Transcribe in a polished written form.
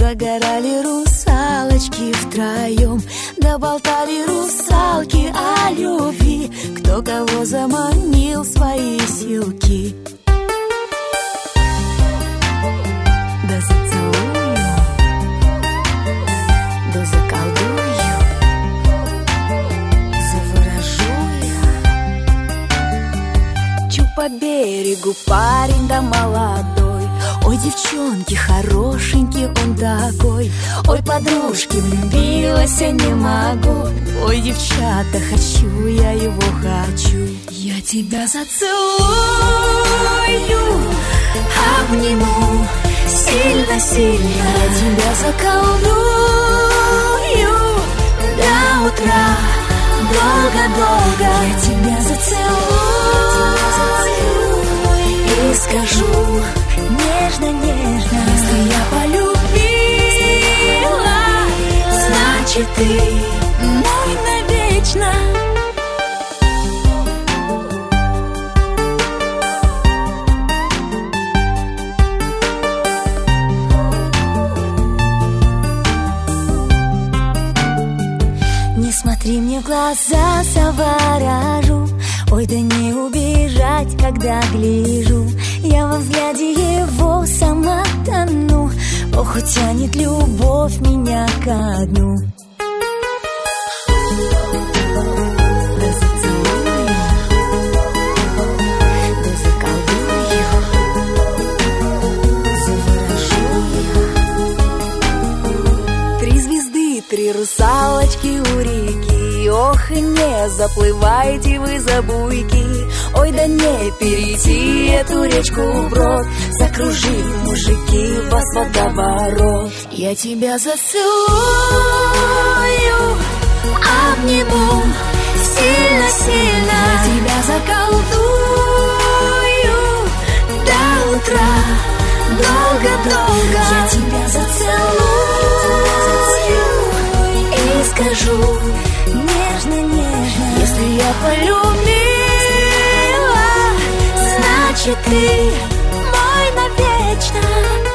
загорали русалочки втроем, да болтали русалки о любви, кто кого заманил в свои силки. Да зацелую, да заколдую, заворожу я. Чу по берегу парень да молодой, ой, девчонки, хорошенький он такой. Ой, подружки, влюбилась я не могу. Ой, девчата, хочу, я его хочу. Я тебя зацелую, обниму сильно-сильно. Я тебя заколдую до утра, долго-долго. Я тебя зацелую и скажу нежно-нежно: если я полюбила, значит ты мой навечно. Не смотри мне в глаза, заворожу. Ой, да не убежать, когда гляжу. Я во взгляде его сама тону. Ох, утянет любовь меня ко дну. Да зацелую, да заколдую, заворожу я. 3 звезды, 3 русалочки у реки. Ох, и не заплывайте вы за буйки. Ой, да не перейти эту речку вброд. Закружили мужики вас водоворот. Я тебя зацелую, обниму сильно-сильно. Я тебя заколдую до утра, долго-долго. Я тебя зацелую и скажу нежно-нежно: если я полюбила, значит ты мой навечно.